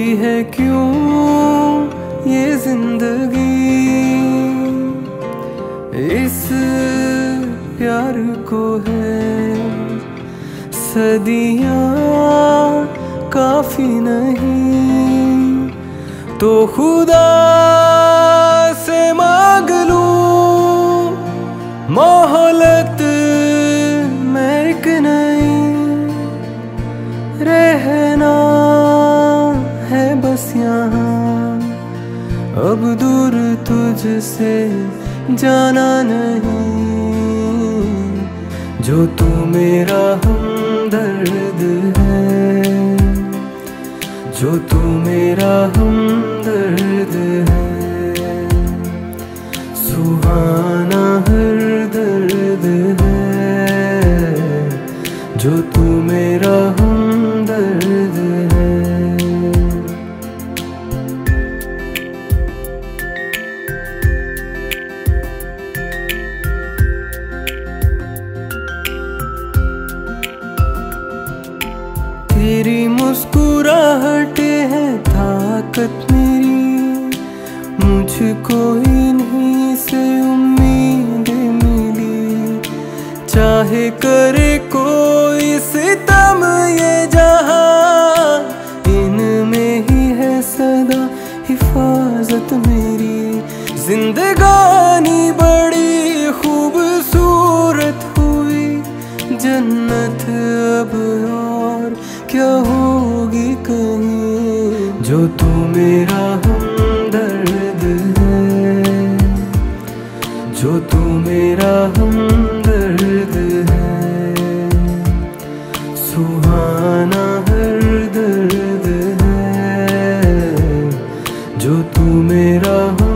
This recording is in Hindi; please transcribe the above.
है क्यों ये जिंदगी, इस प्यार को है सदियां काफी नहीं, तो खुदा से मांग लूं मोहलत में एक नई, रहना है बस यहाँ अब दूर तुझसे जाना नहीं, जो तू मेरा हमदर्द है, जो तू मेरा हमदर्द है, सुहाना हर दर्द है, जो तू मेरा हमदर्द है। तेरी मुस्कुराहट है ताकत मेरी, मुझको इन्हीं से उम्मीद मिली, चाहे करे कोई सितम ये जहां, इनमें ही है सदा हिफाजत मेरी, जिंदगानी बड़ी खूबसूरत हुई, जन्नत अब और क्या होगी कहीं, जो तू मेरा हमदर्द है, जो तू मेरा हमदर्द है, सुहाना हर दर्द है, जो तू मेरा